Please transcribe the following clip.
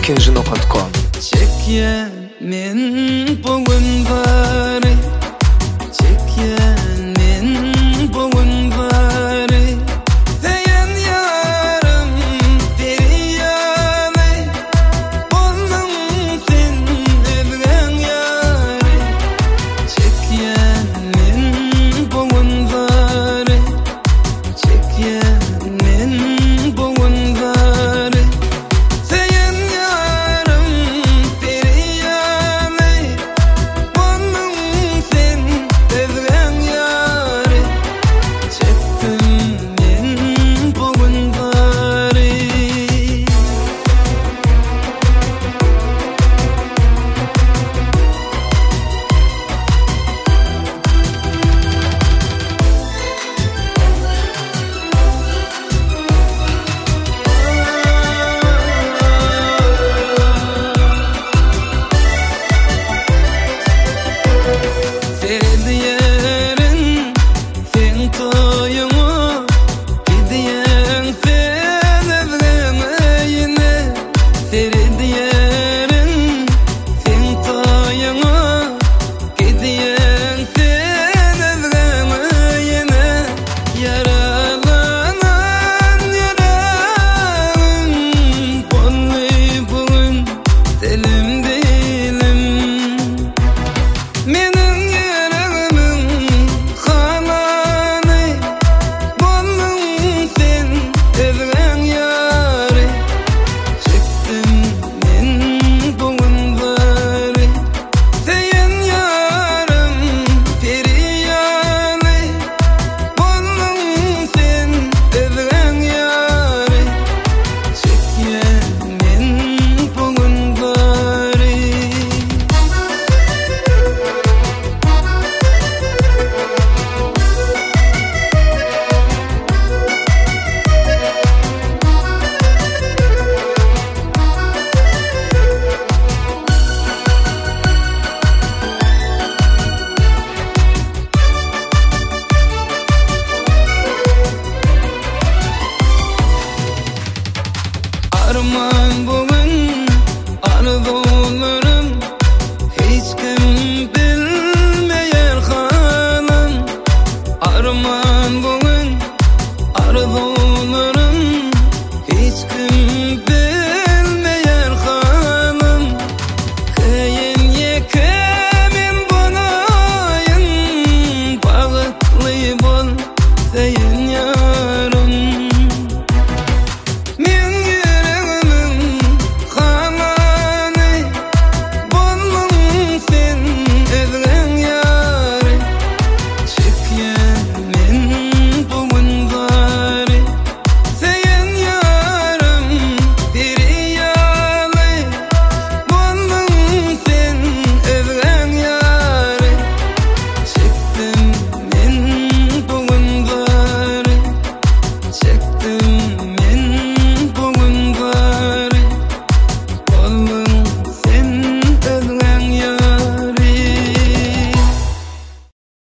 kinjino.com. Çekye men bugün bari, çekye men bugün bari. Seyen yarım periyane, onun sen evren yari. Çekye men bugün bari, çekye men bugün bari. Seyen yarım periyane, onun sen evren yari. Çektim men bugün bari. Sevdiyerin sen toyunu, gidiyen sen evleneyine. Sevdiyerin sen toyunu, gidiyen sen evleneyine. Yaralanan yarağın, bolly bugün dilim dilim. Menin yarağımın kananı, bollun sen evren yari. Çektim men bugün bari. Seyen yarım periyane, bollun sen evren yari. Çekye men bugün bari. Arman bugün arzularım, hiç kim bilmeyer halim. Arman